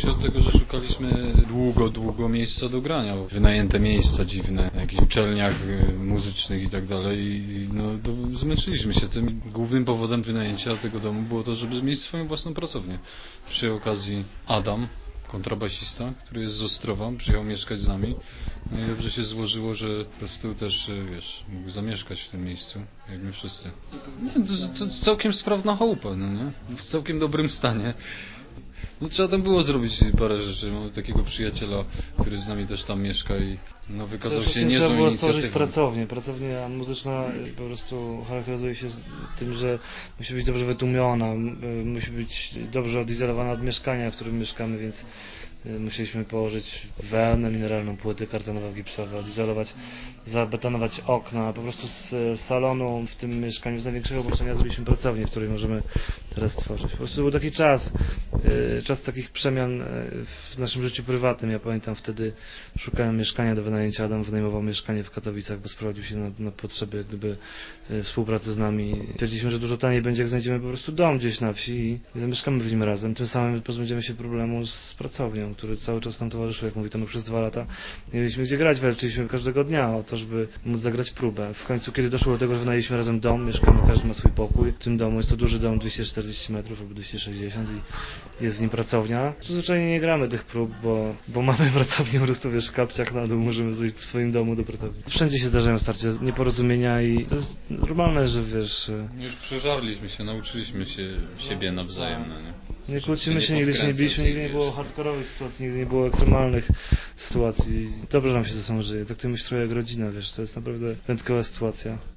się od tego, że szukaliśmy długo miejsca do grania, wynajęte miejsca dziwne, na jakichś uczelniach muzycznych i tak dalej i zmęczyliśmy się tym. Głównym powodem wynajęcia tego domu było to, żeby mieć swoją własną pracownię. Przy okazji Adam, kontrabasista, który jest z Ostrowa, przyjechał mieszkać z nami. No i dobrze się złożyło, że po prostu też, mógł zamieszkać w tym miejscu, jak my wszyscy. Nie, to całkiem sprawna chałupa, no nie? W całkiem dobrym stanie. No trzeba tam było zrobić parę rzeczy. Mamy takiego przyjaciela, który z nami też tam mieszka i wykazał się niezłą trzeba było inicjatywą. stworzyć pracownię. Pracownia muzyczna po prostu charakteryzuje się tym, że musi być dobrze wytłumiona, musi być dobrze odizolowana od mieszkania, w którym mieszkamy, więc musieliśmy położyć wełnę mineralną, płyty kartonowe, gipsowe, odizolować, zabetonować okna. Po prostu z salonu w tym mieszkaniu z największego obostrzenia zrobiliśmy pracownię, w której możemy teraz tworzyć. Po prostu był taki czas takich przemian w naszym życiu prywatnym. Ja pamiętam, wtedy szukałem mieszkania do wynajęcia. Adam wynajmował mieszkanie w Katowicach, bo sprowadził się na potrzeby jak gdyby współpracy z nami. Stwierdziliśmy, że dużo taniej będzie, jak znajdziemy po prostu dom gdzieś na wsi i zamieszkamy w nim razem. Tym samym pozbędziemy się problemu z pracownią, który cały czas nam towarzyszył, jak mówi Tomek, przez 2 lata. Nie mieliśmy gdzie grać, walczyliśmy każdego dnia o to, żeby móc zagrać próbę. W końcu, kiedy doszło do tego, że wynajęliśmy razem dom, mieszkamy, każdy ma swój pokój. W tym domu jest to duży dom, 240 metrów albo 260 i jest w nim pracownia. Tu zwyczajnie nie gramy tych prób, bo mamy pracownię po prostu, wiesz, w kapciach na dół, możemy tutaj w swoim domu do pracowni. Wszędzie się zdarzają starcie, nieporozumienia i to jest normalne, że wiesz... Już przeżarliśmy się, nauczyliśmy się siebie nawzajem, no nie? Nie kłócimy się, nigdy się nie biliśmy, nigdy nie było hardkorowych sytuacji, nigdy nie było ekstremalnych sytuacji. Dobrze nam się ze sobą żyje, traktujemy się trochę jak rodzina, wiesz, to jest naprawdę wyjątkowa sytuacja.